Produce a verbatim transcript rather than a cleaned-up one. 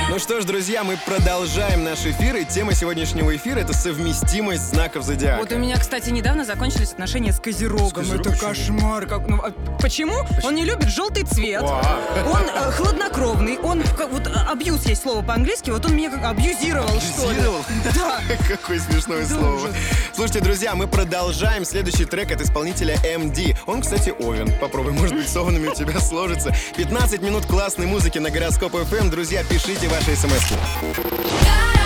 Ну что ж, друзья, мы продолжаем наш эфир, и тема сегодняшнего эфира — это совместимость знаков зодиака. Вот у меня, кстати, недавно закончились отношения с Козерогом. С Козерогом? Это кошмар. Как, ну, а почему? Он не любит желтый цвет. Вау. Он э, хладнокровный. Он, как, вот абьюз есть слово по-английски, вот он меня как абьюзировал, что ли. Абьюзировал? Да. Какое смешное Да, слово. ужас. Слушайте, друзья, мы продолжаем. Следующий трек от исполнителя эм ди. Он, кстати, овен. Попробуй, может быть, с овнами у тебя сложится. пятнадцать минут классной музыки на Гороскоп эф эм. Друзья, пишите ваши смс-ки.